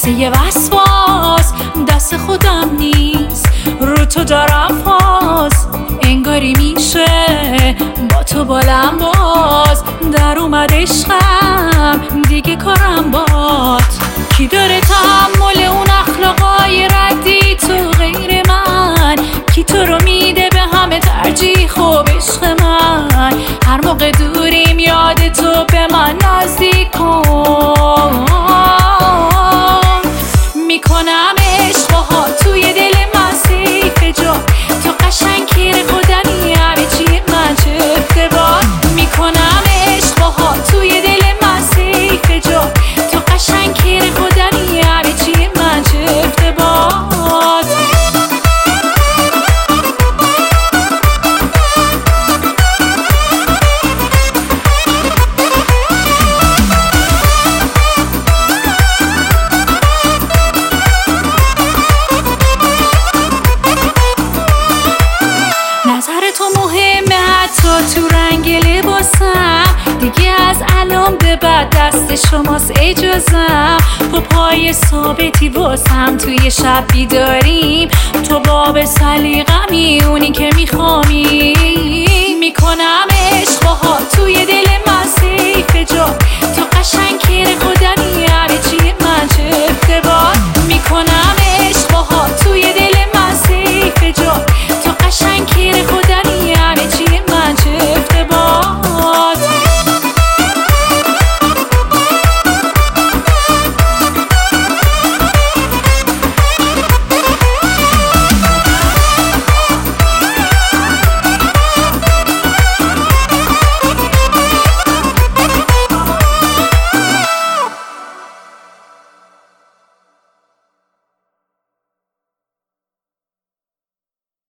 قصه وسواس دست خودم نیست، رو تو دارم پاس، انگاری میشه با تو بالم باز. در اومد عشقم دیگه کارم باد. کی داره تحمل اون اخلاقای ردی تو غیر من؟ کی تو رو میده به همه ترجیح؟ خوب عشق من هر موقع دوریم یاد تو به من نزدیک کن. میکنم عشق باها توی دل من سیف جا، تو قشنگ کیر خودمی همه چی من چه افتبار. میکنم عشق باها توی دل من سیف جا، تو قشنگ کیر خودمی همه چی من چه افتبار. تو رنگ لباسم دیگه از الان به بعد دست شماست اجازم. تو پای ثابتی واسم توی شب بیداریم، تو باب سلیقمی اونی که میخوامی. میکنم عشق باها توی دل